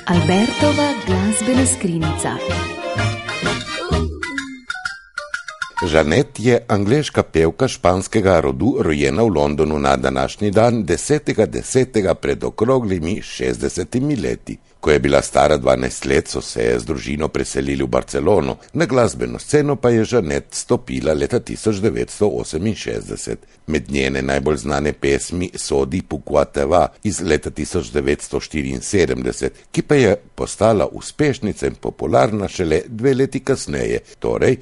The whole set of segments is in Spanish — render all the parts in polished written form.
Albertova glasbena skrinjica. Jeanette je angleška pevka španskega rodu, rojena v Londonu na današnji dan 10.10. pred okroglimi 60 leti. Ko je bila stara 12 let, so se z družino preselili v Barcelono, na glasbeno sceno pa je Jeanette stopila leta 1968. Med njene najbolj znane pesmi sodi Pourquoi te va iz leta 1974, ki pa je postala uspešnica in popularna šele 2 leti kasneje, torej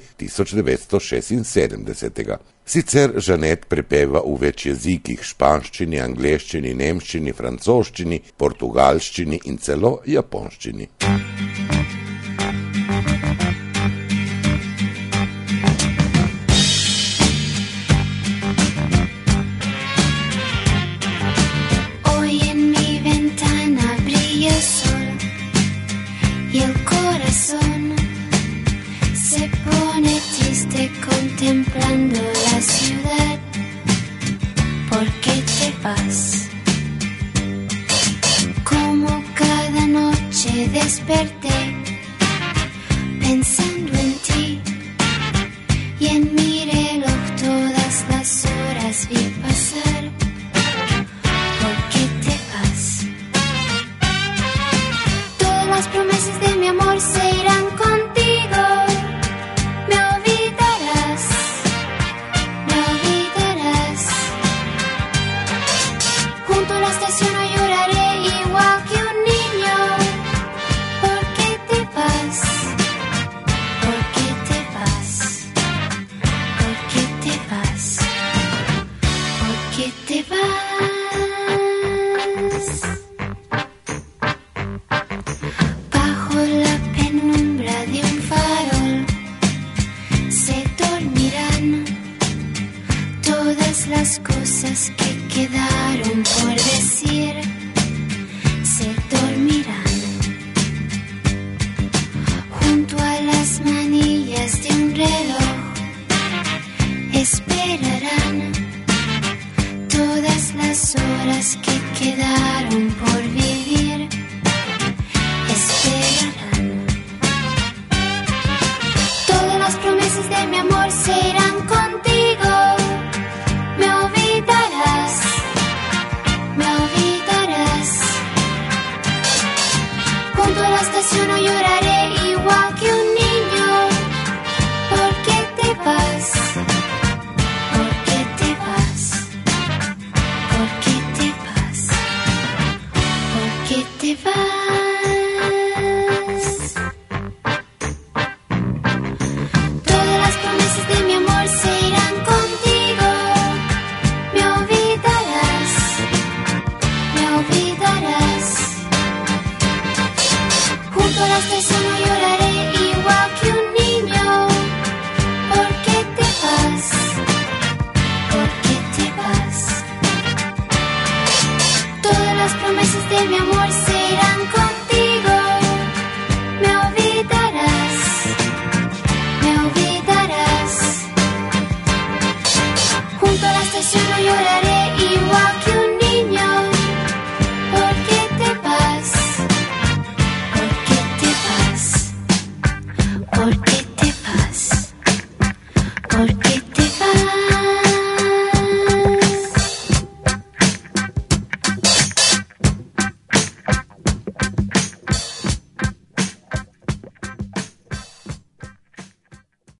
1976. Sicer Jeanette prepeva v več jezikih, španščini, angleščini, nemščini, francoščini, portugalščini in celo japonščini. Contemplando la ciudad, ¿por qué te vas? Como cada noche desperté, pensando en ti, y en mi reloj todas las horas vi pasar. ¿Por qué te vas? Todas las promesas de mi amor se irán contigo. Las cosas que quedaron por decir se dormirán junto a las manillas de un reloj. Esperarán todas las horas que quedaron por vivir. Esperarán. Todas las promesas de mi amor se irán contigo. Me olvidarás. Junto a la estación no lloraré igual que un niño. ¿Por qué te vas? ¿Por qué te vas? ¿Por qué te vas? ¿Por qué te vas? Todas las promesas de mi amor se irán contigo. Me olvidarás. Junto a la estación no lloraré igual que un niño. ¿Por qué te vas? ¿Por qué te vas? Todas las promesas de mi amor se irán contigo. Me olvidarás. Junto a la estación no lloraré.